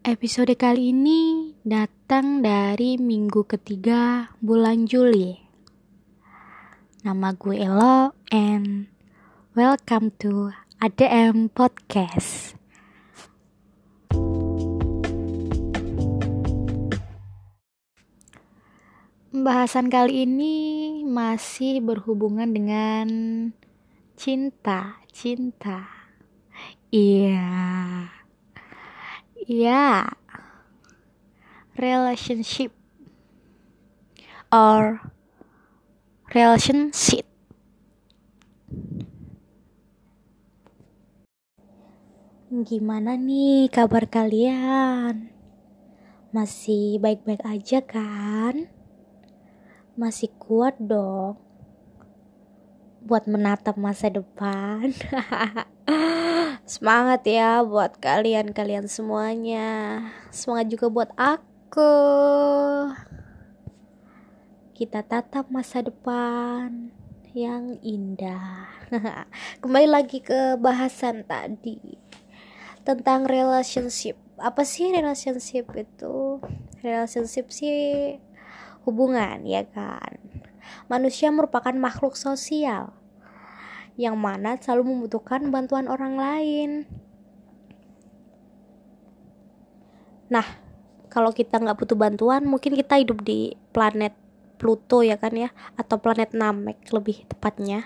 Episode kali ini datang dari minggu ketiga bulan Juli. Nama gue Elo and welcome to ADM Podcast. Pembahasan kali ini masih berhubungan dengan cinta. Iya. Relationship or relationship. Gimana nih kabar kalian? Masih baik-baik aja kan? Masih kuat dong buat menatap masa depan. Semangat ya buat kalian semuanya. Semangat juga buat aku. Kita tatap masa depan yang indah. Kembali lagi ke bahasan tadi tentang relationship. Apa sih relationship itu? Relationship sih hubungan, ya kan? Manusia merupakan makhluk sosial yang mana selalu membutuhkan bantuan orang lain. Nah, kalau kita nggak butuh bantuan, mungkin kita hidup di planet Pluto ya kan ya, atau planet Namek lebih tepatnya.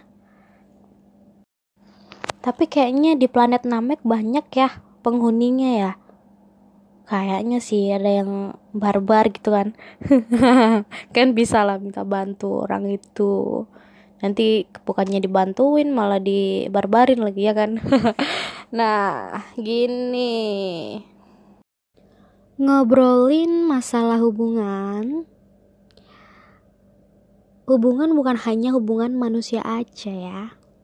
Tapi kayaknya di planet Namek banyak ya penghuninya ya. Kayaknya sih ada yang barbar gitu kan. Kan bisa lah minta bantu orang itu. Nanti bukannya dibantuin malah dibarbarin lagi ya kan. Nah, gini. Ngobrolin masalah hubungan. Hubungan bukan hanya hubungan manusia aja ya.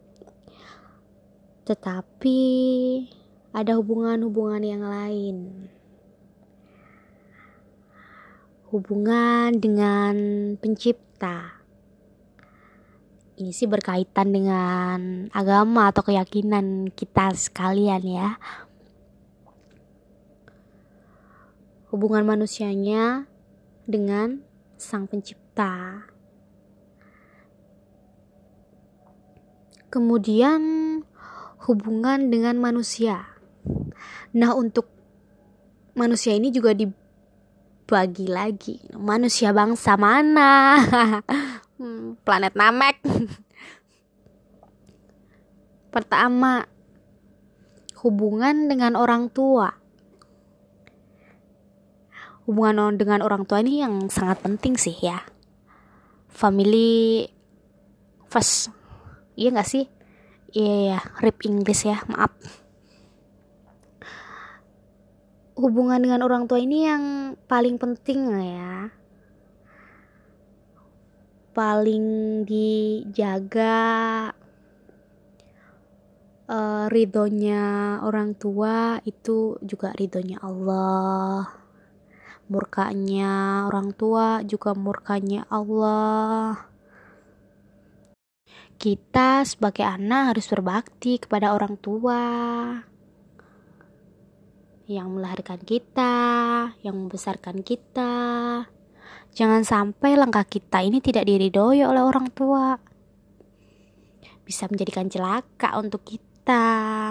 Tetapi ada hubungan-hubungan yang lain. Hubungan dengan pencipta. Ini sih berkaitan dengan agama atau keyakinan kita sekalian ya. Hubungan manusianya dengan sang pencipta. Kemudian hubungan dengan manusia. Nah, untuk manusia ini juga dibagi lagi. Manusia bangsa mana? Planet Namek. Pertama, hubungan dengan orang tua. Hubungan dengan orang tua ini yang sangat penting sih ya. Family first. Iya gak sih? Iya, rip English ya, maaf. Hubungan dengan orang tua ini yang paling penting ya. Paling dijaga ridhonya orang tua itu juga ridhonya Allah. Murkanya orang tua juga murkanya Allah. Kita sebagai anak harus berbakti kepada orang tua yang melahirkan kita, yang membesarkan kita. Jangan sampai langkah kita ini tidak diridhoi oleh orang tua. Bisa menjadikan celaka untuk kita.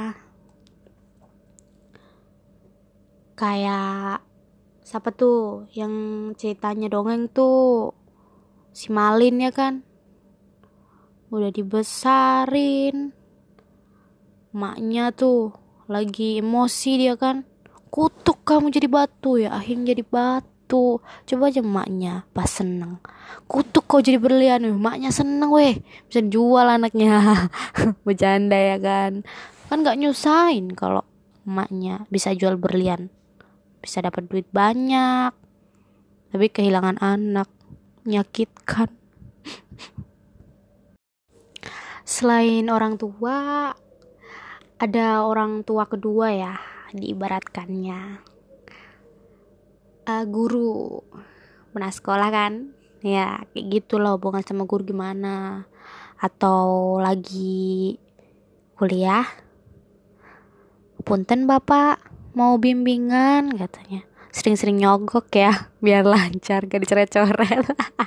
Kayak siapa tuh yang ceritanya dongeng tuh? Si Malin ya kan? Udah dibesarin, maknya tuh lagi emosi dia kan, kutuk kamu jadi batu ya, akhirnya jadi batu. Coba aja maknya pas seneng, kutuk kau jadi berlian, maknya seneng weh, bisa jual anaknya. Bercanda ya kan nggak nyusahin kalau maknya bisa jual berlian, bisa dapat duit banyak, tapi kehilangan anak menyakitkan. Selain orang tua, ada orang tua kedua ya, diibaratkannya guru. Pernah sekolah kan? Ya, kayak gitu loh hubungan sama guru gimana. Atau lagi kuliah, punten bapak mau bimbingan katanya. sering-sering nyogok ya, biar lancar gak dicoret-coret.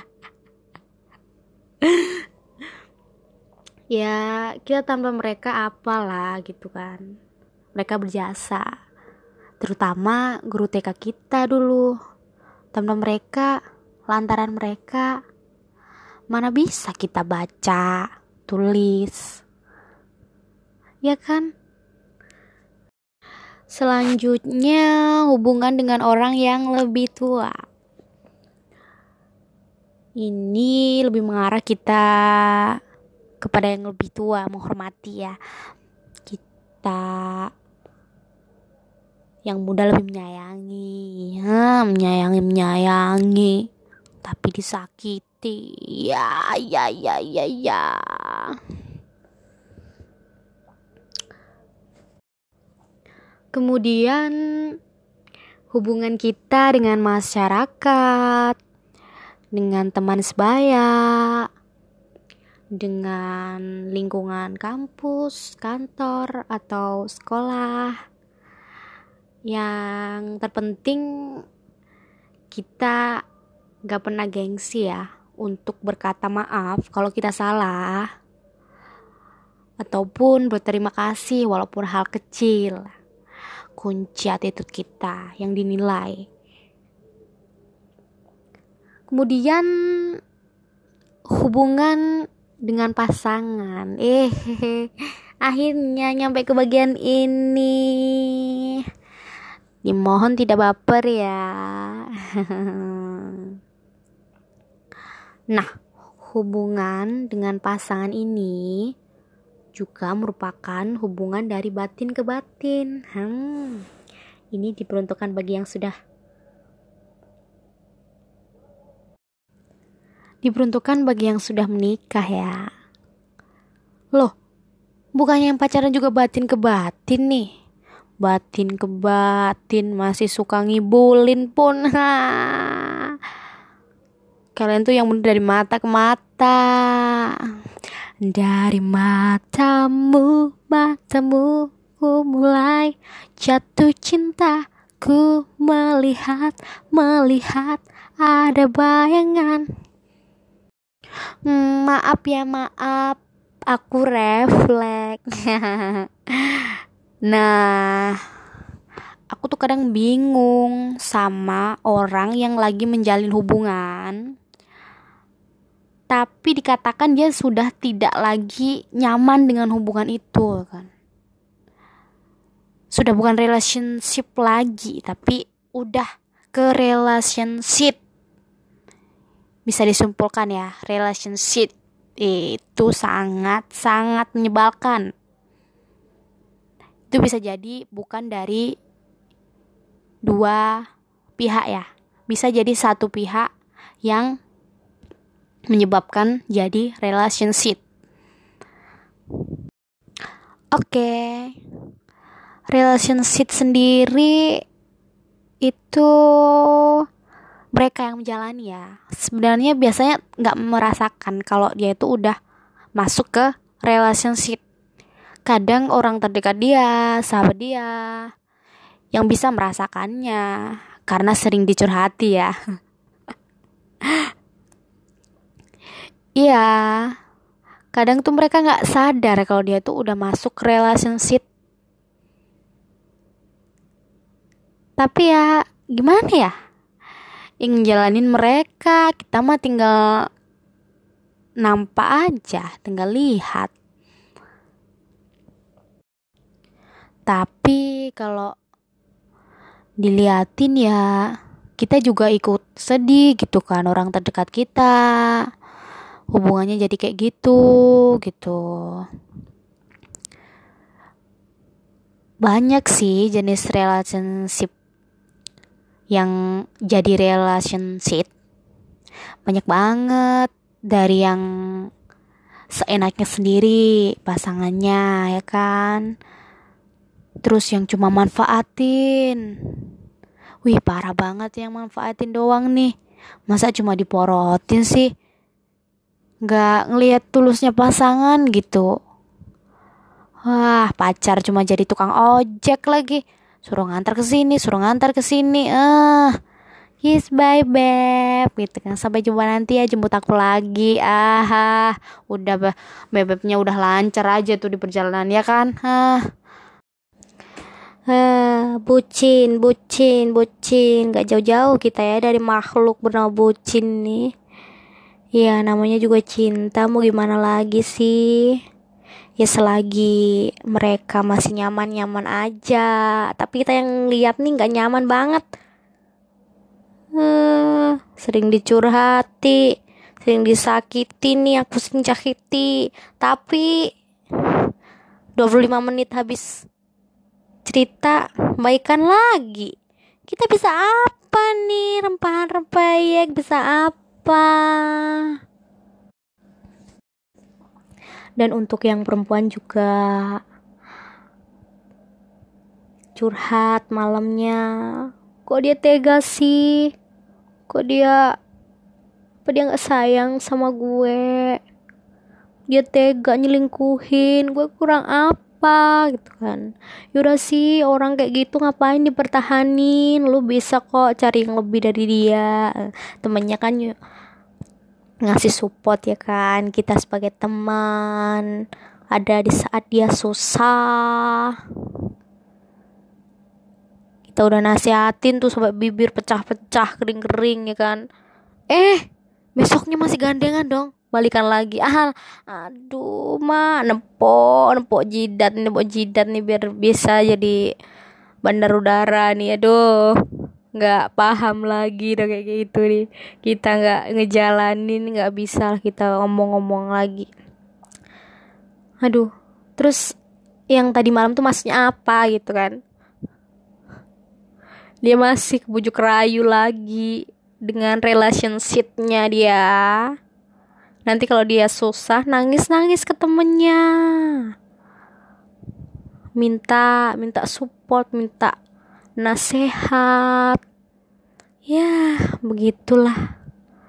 Ya kita tanpa mereka apalah gitu kan, mereka berjasa, terutama guru TK kita dulu. Tanpa mereka, lantaran mereka, mana bisa kita baca, tulis, ya kan? Selanjutnya, hubungan dengan orang yang lebih tua. Ini lebih mengarah kita kepada yang lebih tua, menghormati ya. Kita yang muda lebih menyayangi, menyayangi, tapi disakiti, ya. Kemudian hubungan kita dengan masyarakat, dengan teman sebaya, dengan lingkungan kampus, kantor, atau sekolah. Yang terpenting kita gak pernah gengsi ya untuk berkata maaf kalau kita salah, ataupun berterima kasih walaupun hal kecil. Kunci attitude kita yang dinilai. Kemudian hubungan dengan pasangan. Akhirnya nyampe ke bagian ini. Dimohon tidak baper ya. Nah, hubungan dengan pasangan ini juga merupakan hubungan dari batin ke batin. Ini diperuntukkan bagi yang sudah menikah ya. Loh, bukannya yang pacaran juga batin ke batin nih? Batin ke batin masih suka ngibulin pun. Kalian tuh yang bener dari mata ke mata. Dari matamu ku mulai jatuh cinta. Ku melihat ada bayangan. Maaf, aku refleks. Nah, aku tuh kadang bingung sama orang yang lagi menjalin hubungan, tapi dikatakan dia sudah tidak lagi nyaman dengan hubungan itu kan. Sudah bukan relationship lagi, tapi udah ke relationship. Bisa disimpulkan ya, relationship itu sangat menyebalkan. Itu bisa jadi bukan dari dua pihak ya, bisa jadi satu pihak yang menyebabkan jadi relationship. Oke. Relationship sendiri itu mereka yang menjalani ya. Sebenarnya biasanya gak merasakan kalau dia itu udah masuk ke relationship. Kadang orang terdekat dia, sahabat dia, yang bisa merasakannya karena sering dicurhati ya. Iya, kadang tuh mereka gak sadar kalau dia tuh udah masuk relationship. Tapi ya gimana ya, yang ngejalanin mereka, kita mah tinggal nampak aja, tinggal lihat. Tapi kalau diliatin ya, kita juga ikut sedih gitu kan, orang terdekat kita hubungannya jadi kayak gitu. Banyak sih jenis relationship yang jadi relationship, banyak banget. Dari yang seenaknya sendiri pasangannya ya kan, terus yang cuma manfaatin. Wih, parah banget yang manfaatin doang nih. Masa cuma diporotin sih, gak ngelihat tulusnya pasangan gitu. Wah, pacar cuma jadi tukang ojek lagi. suruh ngantar ke sini, Yes, bye beb, gitu kan. Sampai jumpa nanti ya, jemput aku lagi. Udah bebeknya udah lancar aja tuh di perjalanan ya kan. Bucin, gak jauh-jauh kita ya dari makhluk bernama bucin nih. Ya namanya juga cinta, mau gimana lagi sih. Ya selagi mereka masih nyaman-nyaman aja, tapi kita yang lihat nih gak nyaman banget. Sering dicurhati, sering disakiti nih, aku sering sakiti. Tapi 25 menit habis cerita baikan lagi. Kita bisa apa nih, rempahan rempeyek bisa apa? Dan untuk yang perempuan juga curhat malamnya, kok dia tega sih, kok dia nggak sayang sama gue, dia tega nyelingkuhin gue, kurang apa gitu kan. Yaudah sih, orang kayak gitu ngapain dipertahanin, lu bisa kok cari yang lebih dari dia. Temennya kan ngasih support ya kan, kita sebagai teman ada di saat dia susah. Kita udah nasihatin tuh sampai bibir pecah-pecah, kering-kering ya kan. Besoknya masih gandengan dong, balikan lagi. Aduh nempok jidat nih biar bisa jadi bandar udara nih. Aduh, nggak paham lagi udah kayak gitu nih. Kita nggak ngejalanin, nggak bisa kita ngomong-ngomong lagi. Aduh, terus yang tadi malam tuh maksudnya apa gitu kan. Dia masih bujuk rayu lagi dengan relationship-nya dia. Nanti kalau dia susah, nangis ke temennya, minta support, minta nasihat. Ya begitulah.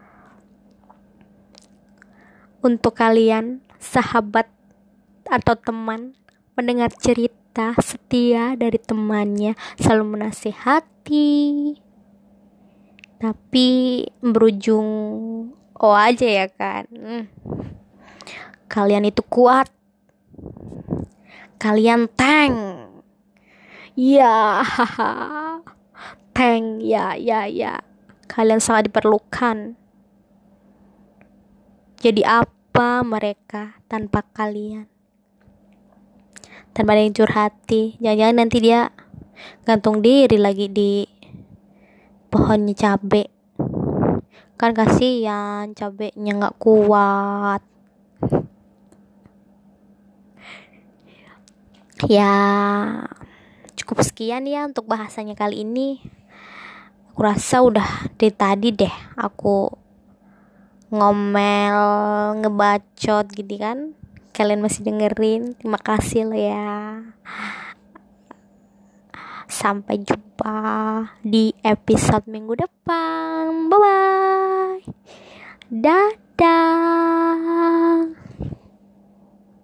Untuk kalian sahabat atau teman mendengar cerita setia dari temannya, selalu menasihati tapi berujung aja ya kan. Kalian itu kuat, kalian tank ya. Tank ya, kalian sangat diperlukan. Jadi apa mereka tanpa kalian, tanpa ada yang curhati? Jangan-jangan nanti dia gantung diri lagi di pohonnya cabe, kan kasihan, cabenya nggak kuat. Ya cukup sekian ya untuk bahasanya kali ini. Aku rasa udah dari tadi deh aku ngomel, ngebacot gitu kan. Kalian masih dengerin, terima kasih loh ya. Sampai jumpa di episode minggu depan. Bye bye. Dadah.